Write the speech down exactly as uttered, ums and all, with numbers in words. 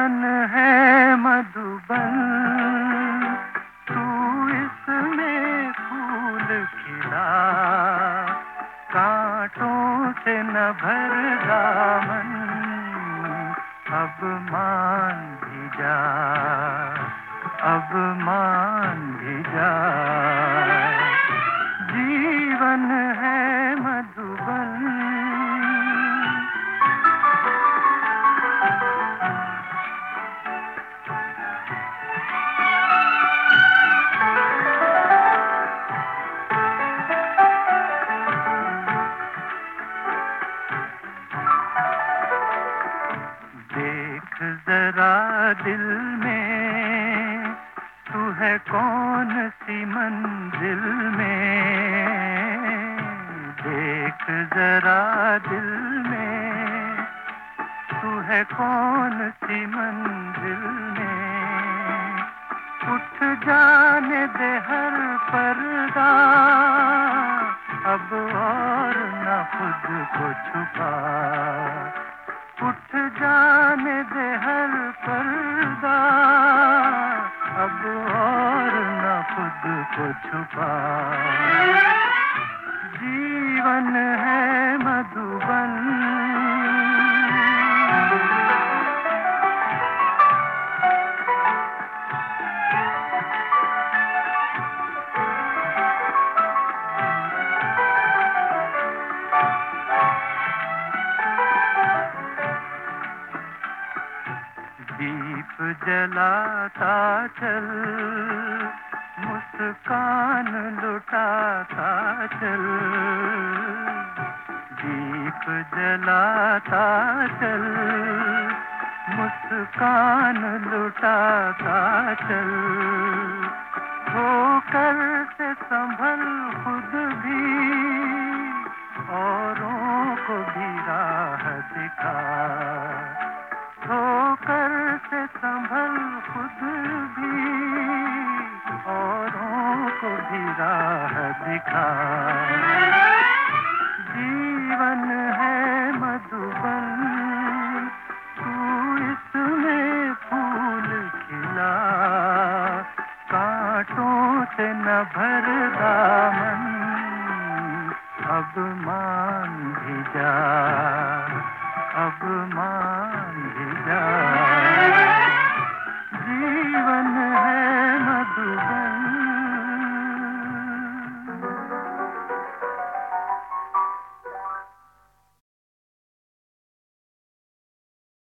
जीवन है मधुबन, तू इसमें फूल खिला, कांटों से न भर दामन, अब मान भी जा, अब मान भी जा। जीवन है मधुबन। देख जरा दिल में, तू है कौन सी मंजिल में। देख जरा दिल में, तू है कौन सी मंजिल में। उठ जाने दे हर पर्दा, अब और न खुद को छुपा। उठ जाने दे हर पर्दा, अब और न खुद को छुपा। जीवन है मधुबन। दीप जलाता चल, मुस्कान लुटाता चल। दीप जलाता चल, मुस्कान लुटाता चल। होकर से संभल खुद भी, औरों को भी राह दिखा। होकर से संभल खुद भी, औरों को भी राह दिखा। जीवन है मधुबन, तू इसमें फूल खिला, कांटों से न भर दामन, अब मान भी जा, अब मान